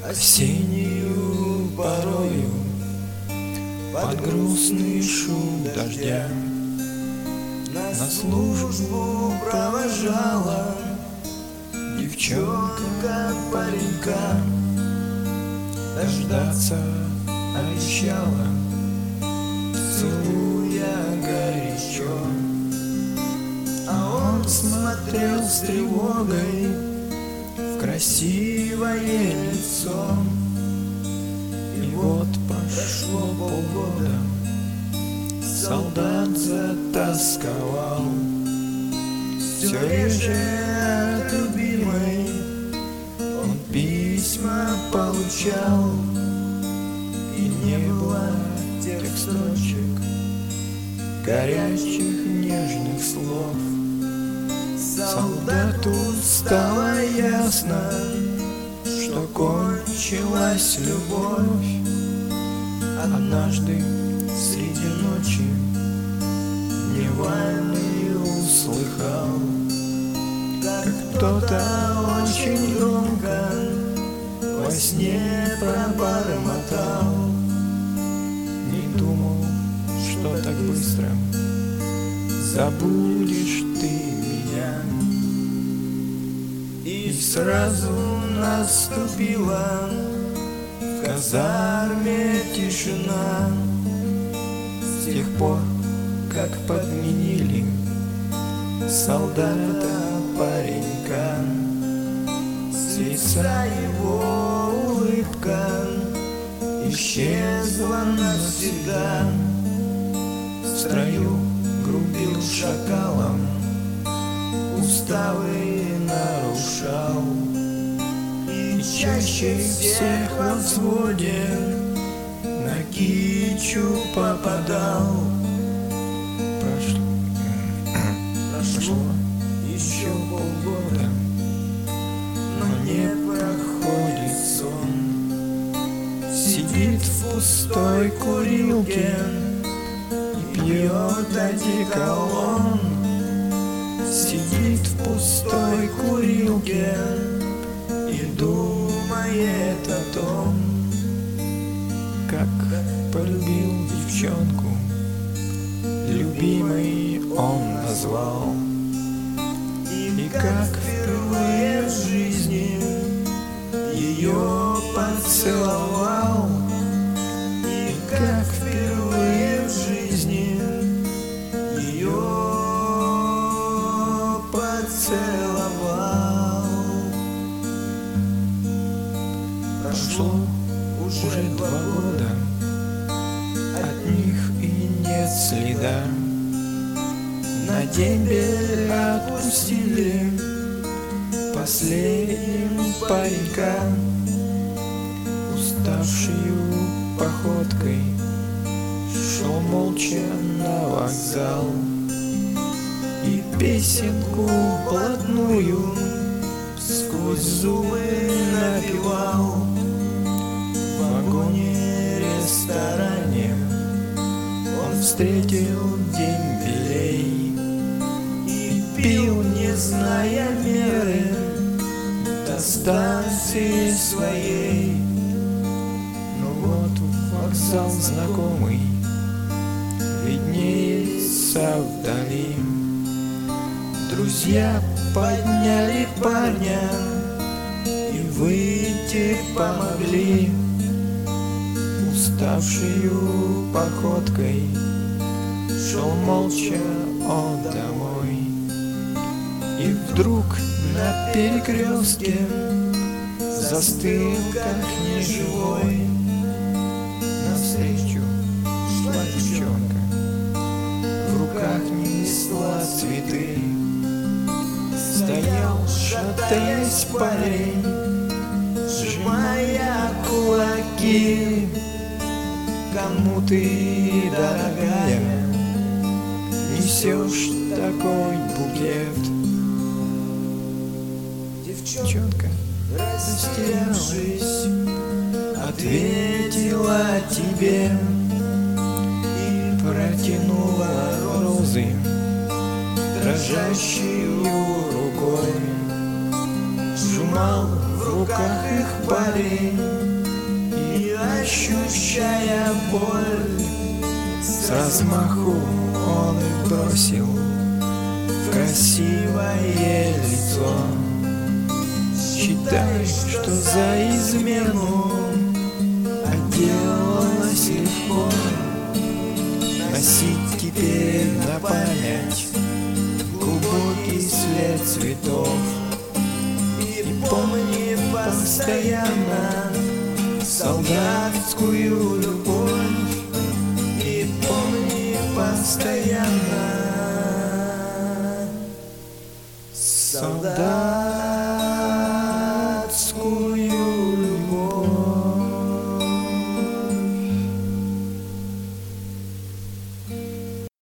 осеннюю порою под грустный шум дождя на службу провожала девчонка паренька, дождаться обещала, целуя горячо. А он смотрел с тревогой в красивое лицо. И вот прошло полгода, солдат затасковал, все реже от любимой он письма получал. И не было тех строчек, горячих нежных слов. Солдату стало ясно, что кончилась любовь. Однажды среди ночи дневальный услыхал, как кто-то очень громко во сне пробормотал. Не думал, что так быстро забудешь ты меня. И сразу наступила в казарме тишина. С тех пор, как подменили солдата паренька, с лица его улыбка исчезла навсегда. В строю грубил шакалом, уставы нарушал, и чаще всех во взводе на кичу попадал. Прошло еще полгода, но не проходит сон. Сидит в пустой курилке и пьет одеколон. Сидит в пустой курилке и думает о том, как полюбил девчонку, любимой он назвал. И как впервые в жизни ее поцеловал. И как впервые в жизни ее поцеловал. Прошло уже 2 года, от них и нет следа. На дембель отпустили последним паренька, уставшую походкой шел молча на вокзал. И песенку блатную сквозь зубы напевал. В вагоне-ресторане он встретил дембелей и пил, не зная меры, до станции своей. Но вот вокзал знакомый виднеется вдали. Друзья подняли парня и выйти помогли. Уставшую походкой шел молча он домой. И вдруг на перекрестке застыл, как неживой. Навстречу шла девчонка, в руках несла цветы. Стоял, шатаясь, парень, сжимая кулаки. Кому ты, дорогая, несешь такой букет? Девчонка, растерявшись, ответила тебе и протянула розы дрожащую рукой. Сжимал в руках их парень, и ощущая боль, с размаху он их бросил в красивое лицо. Считай, что за измену отделалась легко. Носить теперь на память глубокий след цветов. И помни постоянно солдатскую любовь. И помни постоянно солдат.